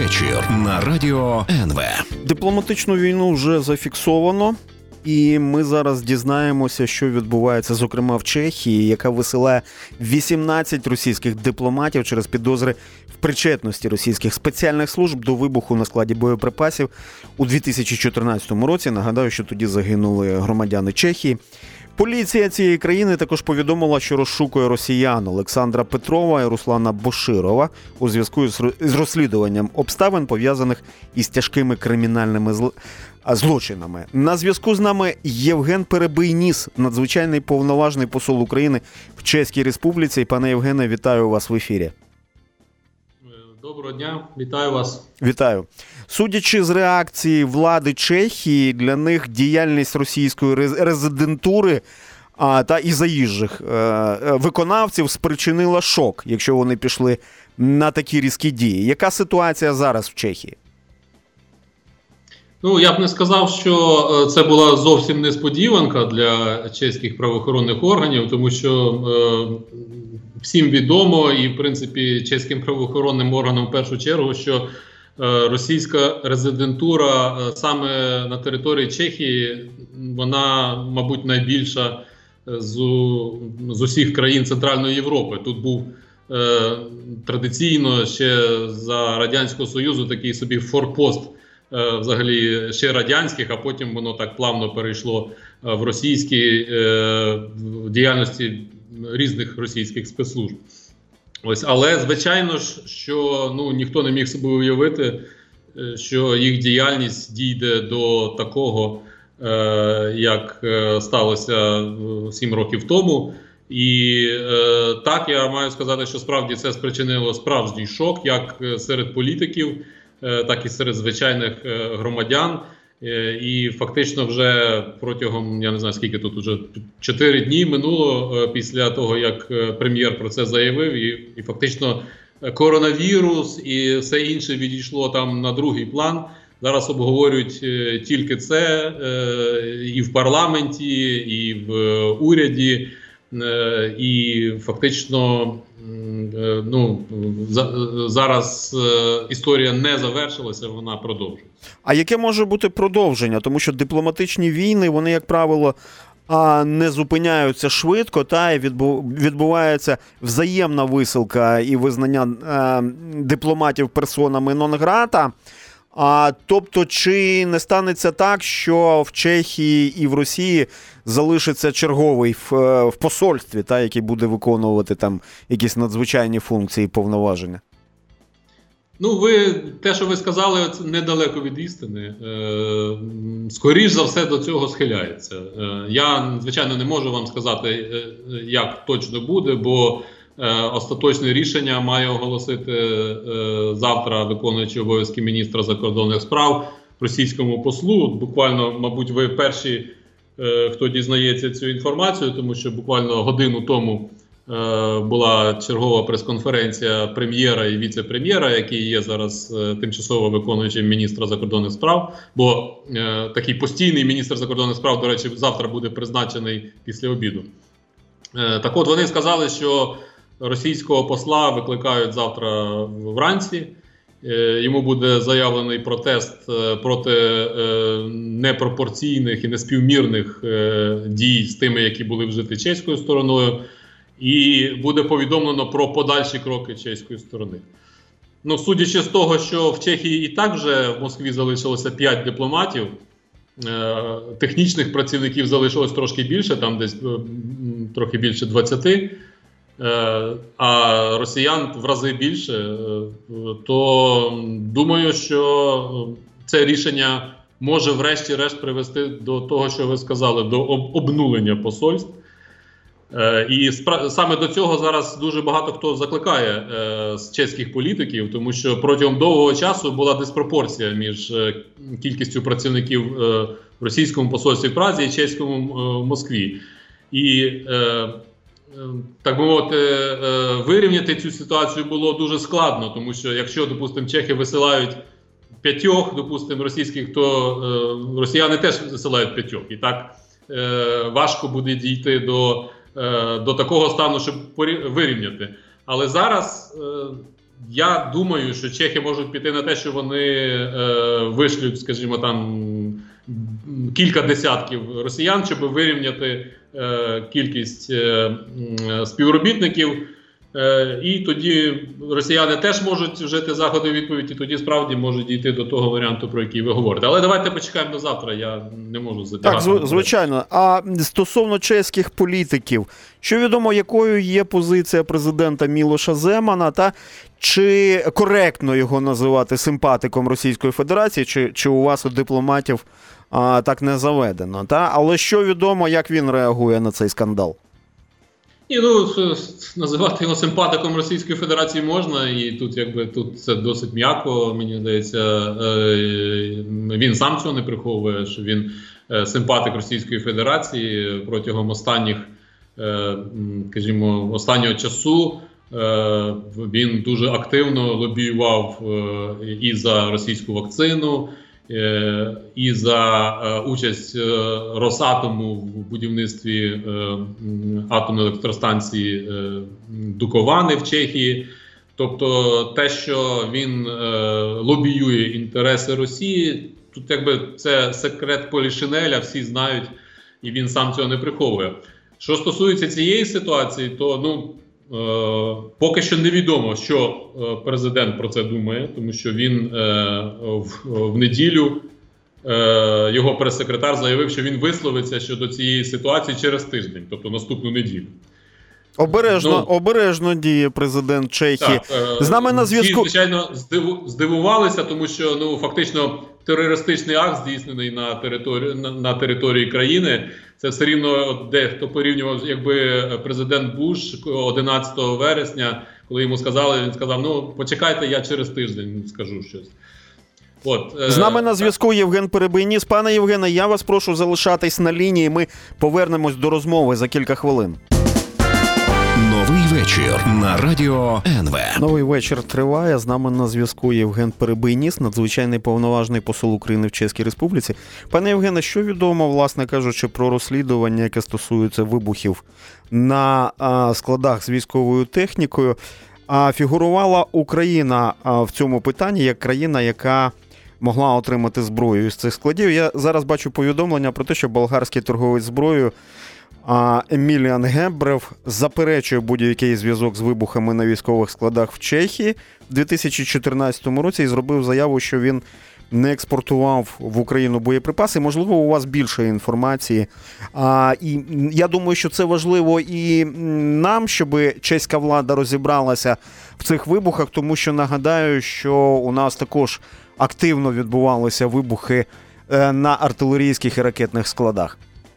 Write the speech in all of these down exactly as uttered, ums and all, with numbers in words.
вечір на радіо ен ве. Дипломатичну війну вже зафіксовано. І ми зараз дізнаємося, що відбувається, зокрема, в Чехії, яка висилає вісімнадцять російських дипломатів через підозри в причетності російських спеціальних служб до вибуху на складі боєприпасів у дві тисячі чотирнадцятому році. Нагадаю, що тоді загинули громадяни Чехії. Поліція цієї країни також повідомила, що розшукує росіян Олександра Петрова і Руслана Боширова у зв'язку з розслідуванням обставин, пов'язаних із тяжкими кримінальними зл... злочинами. На зв'язку з нами Євген Перебийніс, надзвичайний повноважний посол України в Чеській Республіці. Пане Євгене, вітаю вас в ефірі. Доброго дня, вітаю вас. Вітаю. Судячи з реакції влади Чехії, для них діяльність російської резидентури а, та і заїжджих е, виконавців спричинила шок, якщо вони пішли на такі різкі дії. Яка ситуація зараз в Чехії? Ну, я б не сказав, що це була зовсім несподіванка для чеських правоохоронних органів, тому що е, всім відомо і, в принципі, чеським правоохоронним органам в першу чергу, що е, російська резидентура е, саме на території Чехії, вона, мабуть, найбільша з, з усіх країн Центральної Європи. Тут був е, традиційно ще за Радянського Союзу такий собі форпост, взагалі ще радянських, а потім воно так плавно перейшло в російські е, діяльності різних російських спецслужб. Ось, але звичайно ж, що ну, ніхто не міг собі уявити, що їх діяльність дійде до такого, е, як сталося сім років тому. І е, так, я маю сказати, що справді це спричинило справжній шок, як серед політиків, так і серед звичайних громадян. І фактично вже протягом, я не знаю скільки тут, вже чотири дні минуло після того, як прем'єр про це заявив, і, і фактично коронавірус і все інше відійшло там на другий план. Зараз обговорюють тільки це і в парламенті, і в уряді, і фактично ну, зараз історія не завершилася, вона продовжується. А яке може бути продовження? Тому що дипломатичні війни, вони, як правило, не зупиняються швидко, та і відбувається взаємна висилка і визнання дипломатів персонами нон-грата. А, тобто, чи не станеться так, що в Чехії і в Росії залишиться черговий в, в посольстві, та, який буде виконувати там якісь надзвичайні функції і повноваження? Ну, ви, те, що ви сказали, це недалеко від істини. Е, скоріш за все до цього схиляється. Е, я, звичайно, не можу вам сказати, як точно буде, бо остаточне рішення має оголосити е, завтра виконуючий обов'язки міністра закордонних справ російському послу. Буквально, мабуть, ви перші, е, хто дізнається цю інформацію, тому що буквально годину тому е, була чергова прес-конференція прем'єра і віце-прем'єра, який є зараз е, тимчасово виконуючим міністра закордонних справ. Бо е, такий постійний міністр закордонних справ, до речі, завтра буде призначений після обіду. Е, так от, вони сказали, що російського посла викликають завтра вранці. Йому буде заявлений протест проти непропорційних і неспівмірних дій з тими, які були вжиті чеською стороною. І буде повідомлено про подальші кроки чеської сторони. Ну, судячи з того, що в Чехії і так вже в Москві залишилося п'ять дипломатів, технічних працівників залишилось трошки більше, там десь трохи більше двадцяти, а росіян в рази більше, то думаю, що це рішення може врешті-решт привести до того, що ви сказали, до обнулення посольств. І саме до цього зараз дуже багато хто закликає з чеських політиків, тому що протягом довгого часу була диспропорція між кількістю працівників в російському посольстві в Празі і чеському в Москві. І так би мовити, вирівняти цю ситуацію було дуже складно, тому що якщо, допустимо, чехи висилають п'ятьох, допустимо, російських, то росіяни теж висилають п'ятьох. І так важко буде дійти до, до такого стану, щоб вирівняти. Але зараз я думаю, що чехи можуть піти на те, що вони е, вишлють, скажімо, там кілька десятків росіян, щоб вирівняти е, кількість е, співробітників. Е, і тоді росіяни теж можуть вжити заходи відповіді, і тоді справді можуть дійти до того варіанту, про який ви говорите. Але давайте почекаємо до завтра, я не можу забігати. Так, звичайно. А стосовно чеських політиків, що відомо, якою є позиція президента Мілоша Земана, та чи коректно його називати симпатиком Російської Федерації, чи, чи у вас у дипломатів а, так не заведено? Та? Але що відомо, як він реагує на цей скандал? І, ну, називати його симпатиком Російської Федерації можна, і тут якби тут це досить м'яко, мені здається, він сам цього не приховує, що він симпатик Російської Федерації протягом останніх, скажімо, останнього часу. Він дуже активно лобіював і за російську вакцину, і за участь Росатому в будівництві атомної електростанції Дуковани в Чехії. Тобто те, що він лобіює інтереси Росії, тут якби це секрет полішинеля, всі знають, і він сам цього не приховує. Що стосується цієї ситуації, то ну, Е, поки що невідомо, що е, президент про це думає, тому що він е, в, в неділю е, його прес-секретар заявив, що він висловиться щодо цієї ситуації через тиждень, тобто наступну неділю. Обережно, ну, обережно діє президент Чехії. Так, е, З нами на зв'язку. Всі, звичайно, здиву, здивувалися, тому що ну, фактично терористичний акт здійснений на території, на, на території країни. Це все рівно дехто порівнював, якби президент Буш одинадцятого вересня, коли йому сказали, він сказав, ну почекайте, я через тиждень скажу щось. От, З нами на зв'язку Євген Перебийніс. Пане Євгене, я вас прошу залишатись на лінії, ми повернемось до розмови за кілька хвилин. Новий вечір на радіо ен ве. Новий вечір триває. З нами на зв'язку Євген Перебийніс, надзвичайний повноважний посол України в Чеській Республіці. Пане Євгене, що відомо, власне кажучи, про розслідування, яке стосується вибухів на а, складах з військовою технікою? А фігурувала Україна а, в цьому питанні як країна, яка могла отримати зброю з цих складів. Я зараз бачу повідомлення про те, що болгарський торговець зброєю Еміліан Гебрев заперечує будь-який зв'язок з вибухами на військових складах в Чехії в дві тисячі чотирнадцятому році і зробив заяву, що він не експортував в Україну боєприпаси. Можливо, у вас більше інформації. А, і я думаю, що це важливо і нам, щоб чеська влада розібралася в цих вибухах, тому що нагадаю, що у нас також активно відбувалися вибухи на артилерійських і ракетних складах.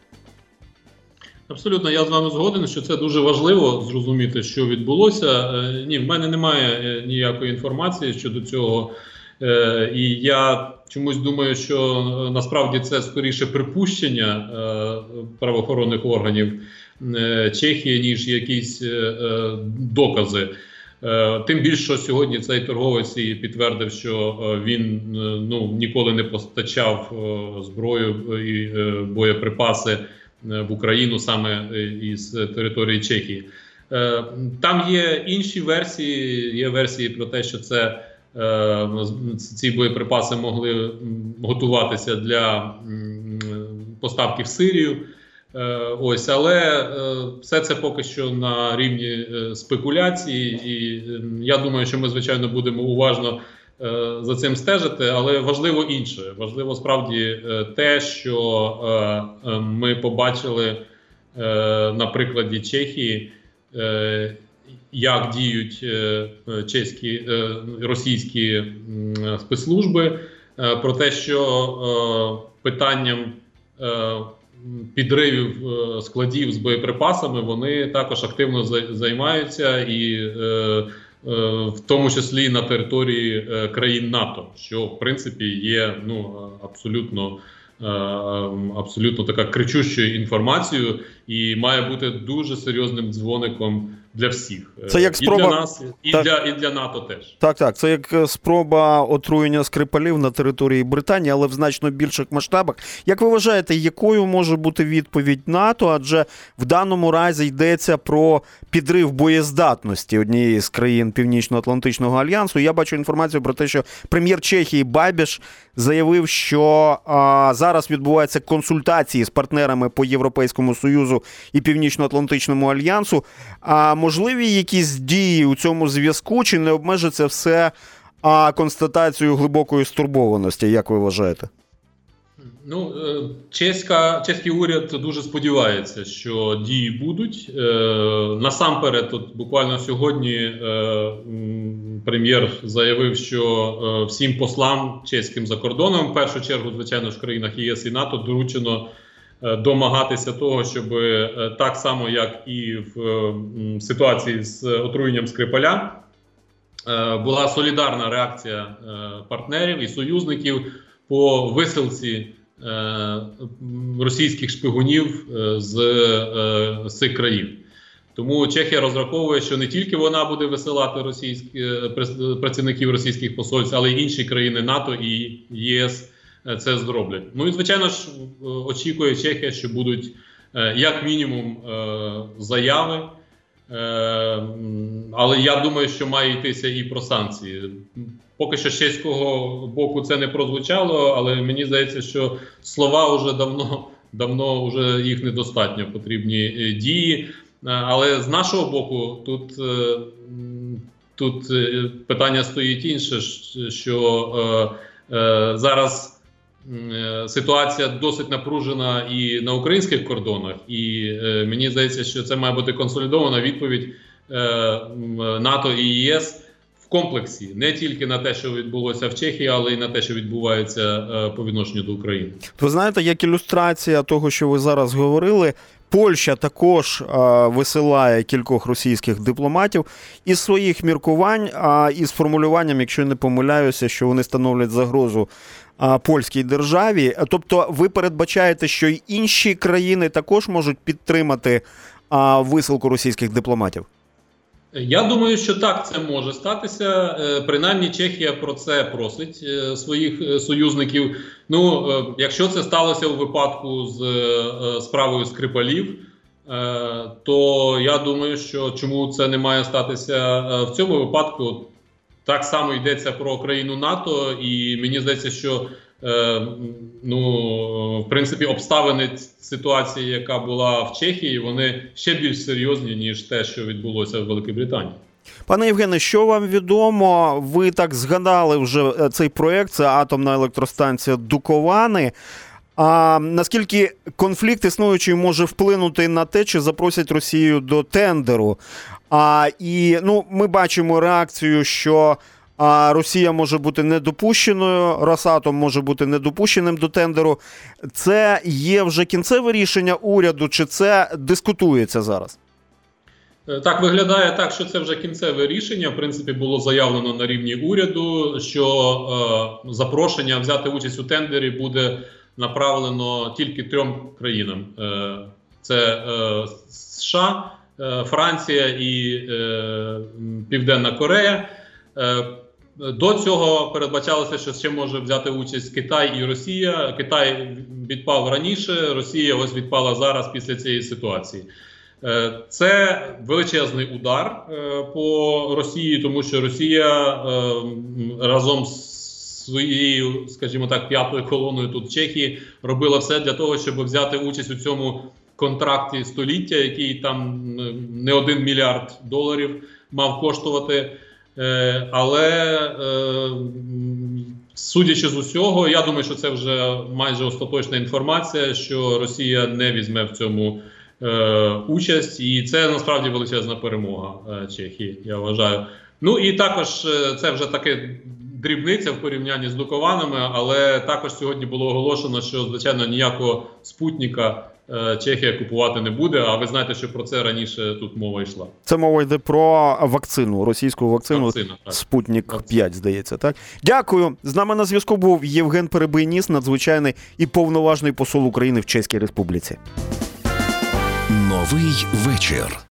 Абсолютно, я з вами згоден, що це дуже важливо зрозуміти, що відбулося. Ні, в мене немає ніякої інформації щодо цього. І я чомусь думаю, що насправді це скоріше припущення правоохоронних органів Чехії, ніж якісь докази. Тим більше, що сьогодні цей торговець і підтвердив, що він ну, ніколи не постачав зброю і боєприпаси в Україну саме із території Чехії. Там є інші версії, є версії про те, що це ці боєприпаси могли готуватися для поставки в Сирію. Ось, але все це поки що на рівні спекуляцій, і я думаю, що ми, звичайно, будемо уважно за цим стежити, але важливо інше. Важливо справді те, що ми побачили на прикладі Чехії, як діють чеські, російські спецслужби, про те, що питанням підривів складів з боєприпасами вони також активно займаються, і в тому числі на території країн НАТО, що в принципі є ну, абсолютно, абсолютно така кричущою інформацією і має бути дуже серйозним дзвоником для всіх. Це як спроба... І для нас, і, так. для, і для НАТО теж. Так, так. Це як спроба отруєння Скрипалів на території Британії, але в значно більших масштабах. Як ви вважаєте, якою може бути відповідь НАТО? Адже в даному разі йдеться про підрив боєздатності однієї з країн Північно-Атлантичного альянсу. Я бачу інформацію про те, що прем'єр Чехії Бабіш заявив, що а, зараз відбуваються консультації з партнерами по Європейському Союзу і Північно-Атлантичному альянсу. А можливі якісь дії у цьому зв'язку, чи не обмежиться все а, констатацією глибокої стурбованості, як ви вважаєте? Ну, чеська, чеський уряд дуже сподівається, що дії будуть. Насамперед, от буквально сьогодні прем'єр заявив, що всім послам чеським за кордоном, в першу чергу, звичайно ж, в країнах ЄС і НАТО, доручено домагатися того, щоб так само, як і в ситуації з отруєнням Скрипаля, була солідарна реакція партнерів і союзників по висилці російських шпигунів з, з цих країн. Тому Чехія розраховує, що не тільки вона буде висилати російські, працівників російських посольств, але й інші країни НАТО і ЄС це зроблять. Ну і, звичайно ж, очікує Чехія, що будуть як мінімум заяви, але я думаю, що має йтися і про санкції. Поки що з чеського боку це не прозвучало, але мені здається, що слова вже давно, давно вже їх недостатньо, потрібні дії. Але з нашого боку тут, тут питання стоїть інше, що зараз ситуація досить напружена і на українських кордонах, і мені здається, що це має бути консолідована відповідь НАТО і ЄС в комплексі, не тільки на те, що відбулося в Чехії, але й на те, що відбувається по відношенню до України. Ви знаєте, як ілюстрація того, що ви зараз говорили, Польща також а, висилає кількох російських дипломатів із своїх міркувань, а із формулюванням, якщо я не помиляюся, що вони становлять загрозу а, польській державі. Тобто ви передбачаєте, що й інші країни також можуть підтримати а, висилку російських дипломатів? Я думаю, що так, це може статися. Принаймні Чехія про це просить своїх союзників. Ну, якщо це сталося у випадку з справою Скрипалів, то я думаю, що чому це не має статися в цьому випадку. Так само йдеться про країну НАТО, і мені здається, що ну, в принципі, обставини ситуації, яка була в Чехії, вони ще більш серйозні, ніж те, що відбулося в Великій Британії. Пане Євгене, що вам відомо? Ви так згадали вже цей проєкт, це атомна електростанція Дуковани. А наскільки конфлікт існуючий може вплинути на те, чи запросять Росію до тендеру? А, і ну, ми бачимо реакцію, що а Росія може бути недопущеною, Росатом може бути недопущеним до тендеру. Це є вже кінцеве рішення уряду, чи це дискутується зараз? Так, виглядає так, що це вже кінцеве рішення. В принципі, було заявлено на рівні уряду, що е, запрошення взяти участь у тендері буде направлено тільки трьом країнам. Е, це е, США, е, Франція і е, Південна Корея. Е, До цього передбачалося, що ще може взяти участь Китай і Росія. Китай відпав раніше, Росія ось відпала зараз після цієї ситуації. Це величезний удар по Росії, тому що Росія разом з своєю, скажімо так, п'ятою колоною тут в Чехії робила все для того, щоб взяти участь у цьому контракті століття, який там не один мільярд доларів мав коштувати. Але, судячи з усього, я думаю, що це вже майже остаточна інформація, що Росія не візьме в цьому участь, і це насправді величезна перемога Чехії, я вважаю. Ну і також це вже таке дрібниця в порівнянні з Дукованами, але також сьогодні було оголошено, що, звичайно, ніякого спутника Чехія купувати не буде, а ви знаєте, що про це раніше тут мова йшла. Це мова йде про вакцину, російську вакцину, Вакцина, Спутник п'ять, здається, так? Дякую. З нами на зв'язку був Євген Перебийніс, надзвичайний і повноважний посол України в Чеській Республіці. Новий вечір.